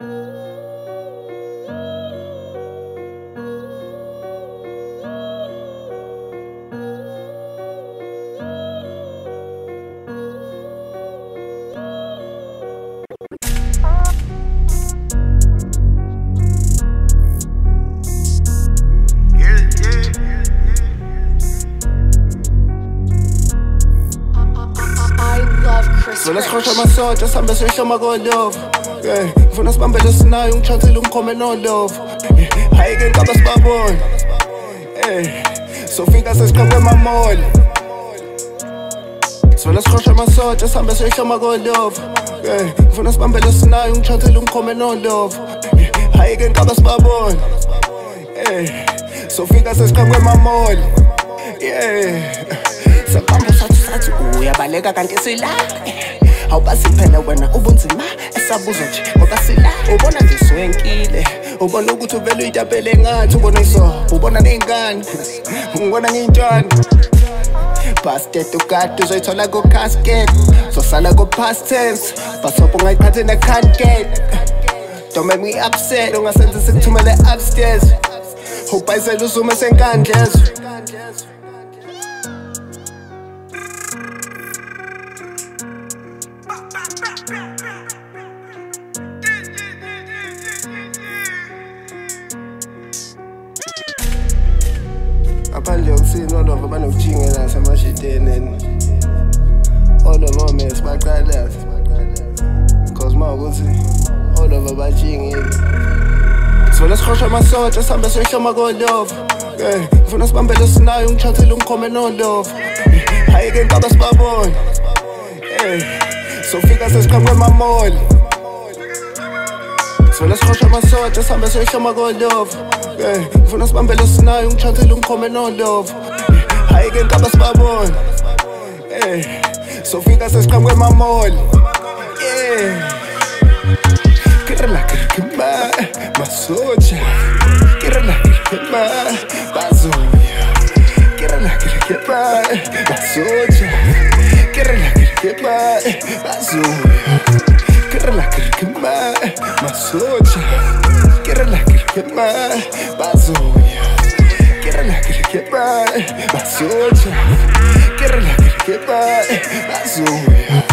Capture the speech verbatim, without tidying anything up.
So let's crush amasotsha sihambe siyohloma ko-love. Yeah, ngifuna sibambele sinayo ungichathile umkhome no-love. Hayi-ke ngicaba sibabone. Hey, sofika sesiqhaqwe emamall. So let's crush amasotsha sihambe siyohloma ko-love. Yeah, ngifuna sibambele sinayo ungichathile umkhome no-love. Hayi-ke ngicaba sibabone. Hey, sofika sesiqhaqwe emamall. Yeah, sabamba sathi sathi uyabaleka kanti sila. Awubasi phela wena ubunzima esabuzwa nje ngoba sila. Ubona nje swenkile, ubona ukuthi uvele uyitapele ngathi ubona isobho, ubona ney'ngane, ngibona ngiyintwana. Basket ukade uzoyithola ku-casket, zosala ku-past tense, basopho ungayiphathi ne-can't get. Don't make me upset, ungasenza sikuthumele upstairs. Ubhayisela usume senkandlezo. Ngaphandle yokusini all-over banokujingela semashiteni. All-over mess baqala cause mawukuthi all-over bajingile. So let's crush amasotsha sihambe siyohloma ko-love. Yeah, ngifuna sibambele sinayo ungichathile umkhome no-love. Hayi-ke ngicaba sibabone. Hey, sofika sesiqhaqwe emamall. So let's crush amasotsha sihambe siyohloma ko-love. Yeah, ngifuna sibambele sinayo ungichathile umkhome no-love. Hayi-ke ngicaba sibabone. Hey, sofika sesiqhaqwe emamall. Yeah, kirela kirikima masotsha, kirela kirikima bazoya, kirela kirikima masotsha, kirela kirikima bazoya, kirela kirikima masotsha, kirela kirikima bazoya, kirela kirikima masotsha, kirela kirikima bazoya.